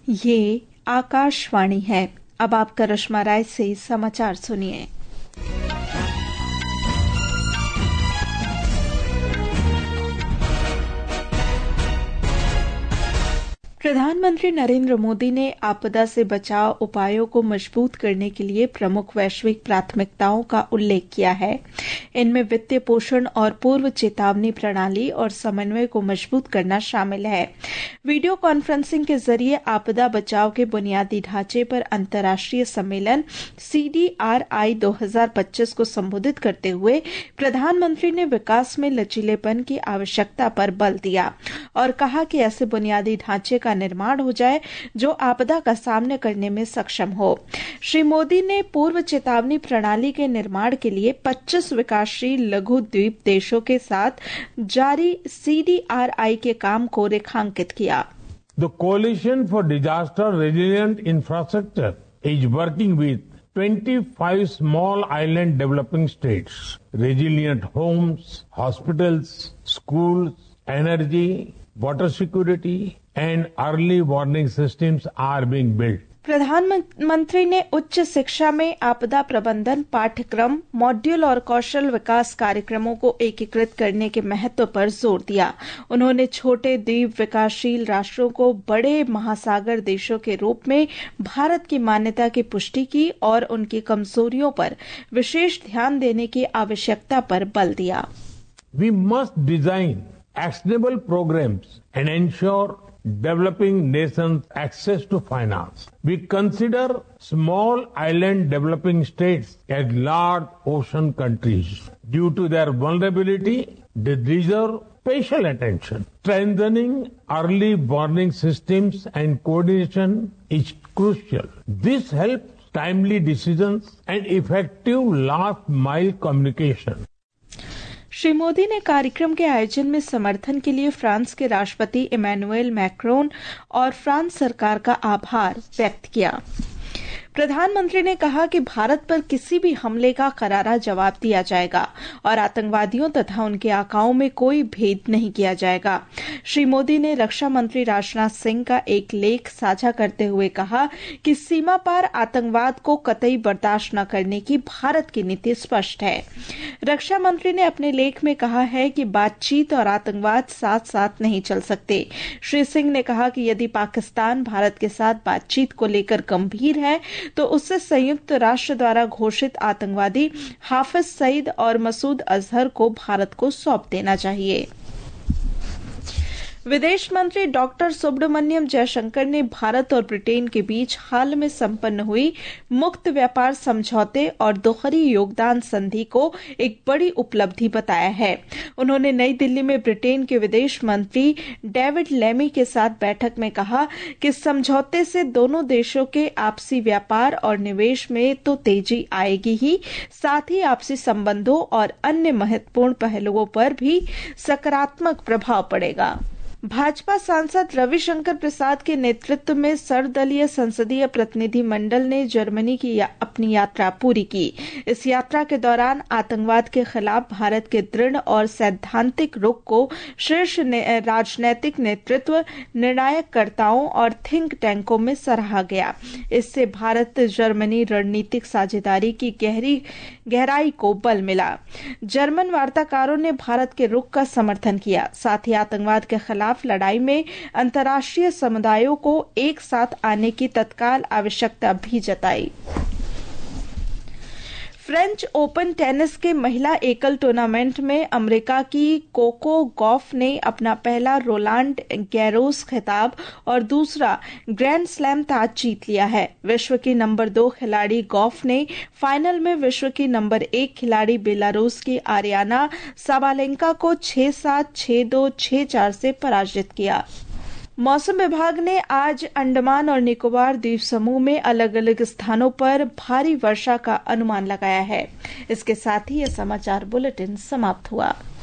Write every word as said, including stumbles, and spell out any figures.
ये आकाशवाणी है। अब आप करिश्मा राय से समाचार सुनिए। प्रधानमंत्री नरेंद्र मोदी ने आपदा से बचाव उपायों को मजबूत करने के लिए प्रमुख वैश्विक प्राथमिकताओं का उल्लेख किया है। इनमें वित्तीय पोषण और पूर्व चेतावनी प्रणाली और समन्वय को मजबूत करना शामिल है। वीडियो कॉन्फ्रेंसिंग के जरिए आपदा बचाव के बुनियादी ढांचे पर अंतर्राष्ट्रीय सम्मेलन सी डी आर आई दो हज़ार पच्चीस को संबोधित करते हुए प्रधानमंत्री ने विकास में लचीलेपन की आवश्यकता पर बल दिया और कहा कि ऐसे बुनियादी ढांचे का निर्माण हो जाए जो आपदा का सामना करने में सक्षम हो। श्री मोदी ने पूर्व चेतावनी प्रणाली के निर्माण के लिए पच्चीस विकासशील लघु द्वीप देशों के साथ जारी सी डी आर आई के काम को रेखांकित किया। The Coalition for Disaster Resilient Infrastructure is working with twenty-five small island developing states. Resilient homes, hospitals, schools, energy, water security and early warning systems are being built. प्रधानमंत्री ने उच्च शिक्षा में आपदा प्रबंधन पाठ्यक्रम, मॉड्यूल और कौशल विकास कार्यक्रमों को एकीकृत करने के महत्व पर जोर दिया। उन्होंने छोटे द्वीप विकासशील राष्ट्रों को बड़े महासागर देशों के रूप में भारत की मान्यता की पुष्टि की और उनकी कमजोरियों पर विशेष ध्यान देने की आवश्यकता पर बल दिया। We must design actionable programs and ensure developing nations access to finance. We consider small island developing states as large ocean countries. Due to their vulnerability, they deserve special attention. Strengthening early warning systems and coordination is crucial. This helps timely decisions and effective last mile communication. Shri Modi ने कार्यक्रम के आयोजन में समर्थन के लिए France के राष्ट्रपति इमैनुएल मैक्रोन और फ्रांस सरकार का आभार व्यक्त किया। प्रधानमंत्री ने कहा कि भारत पर किसी भी हमले का करारा जवाब दिया जाएगा और आतंकवादियों तथा उनके आकाओं में कोई भेद नहीं किया जाएगा। श्री मोदी ने रक्षा मंत्री राजनाथ सिंह का एक लेख साझा करते हुए कहा कि सीमा पार आतंकवाद को कतई बर्दाश्त न करने की भारत की नीति स्पष्ट है। रक्षा मंत्री ने अपने लेख में कहा है कि बातचीत और आतंकवाद साथ साथ नहीं चल सकते। श्री सिंह ने कहा कि यदि पाकिस्तान भारत के साथ बातचीत को लेकर गंभीर है तो उससे संयुक्त राष्ट्र द्वारा घोषित आतंकवादी हाफिज सईद और मसूद अजहर को भारत को सौंप देना चाहिए। विदेश मंत्री डॉक्टर सुब्रमण्यम जयशंकर ने भारत और ब्रिटेन के बीच हाल में संपन्न हुई मुक्त व्यापार समझौते और दोहरी योगदान संधि को एक बड़ी उपलब्धि बताया है। उन्होंने नई दिल्ली में ब्रिटेन के विदेश मंत्री डेविड लेमी के साथ बैठक में कहा कि समझौते से दोनों देशों के आपसी व्यापार और निवेश में तो तेजी आएगी ही, साथ ही आपसी संबंधों और अन्य महत्वपूर्ण पहलुओं पर भी सकारात्मक प्रभाव पड़ेगा। भाजपा सांसद रविशंकर प्रसाद के नेतृत्व में सर्वदलीय संसदीय प्रतिनिधि मंडल ने जर्मनी की या, अपनी यात्रा पूरी की। इस यात्रा के दौरान आतंकवाद के खिलाफ भारत के दृढ़ और सैद्धांतिक रुख को शीर्ष ने, राजनैतिक नेतृत्व, निर्णायककर्ताओं और थिंक टैंकों में सराहा गया। इससे भारत जर्मनी रणनीतिक साझेदारी की गहरी गहराई को बल मिला। जर्मन वार्ताकारों ने भारत के रुख का समर्थन किया, साथ ही आतंकवाद के खिलाफ लड़ाई में अंतर्राष्ट्रीय समुदायों को एक साथ आने की तत्काल आवश्यकता भी जताई। फ्रेंच ओपन टेनिस के महिला एकल टूर्नामेंट में अमेरिका की कोको गॉफ ने अपना पहला रोलांड गैरोस खिताब और दूसरा ग्रैंड स्लैम ताज जीत लिया है। विश्व की नंबर दो खिलाड़ी गॉफ ने फाइनल में विश्व की नंबर एक खिलाड़ी बेलारूस की आरियाना साबालेंका को छह सात, छह दो, छह चार से पराजित किया। मौसम विभाग ने आज अंडमान और निकोबार द्वीप समूह में अलग अलग स्थानों पर भारी वर्षा का अनुमान लगाया है। इसके साथ ही यह समाचार बुलेटिन समाप्त हुआ।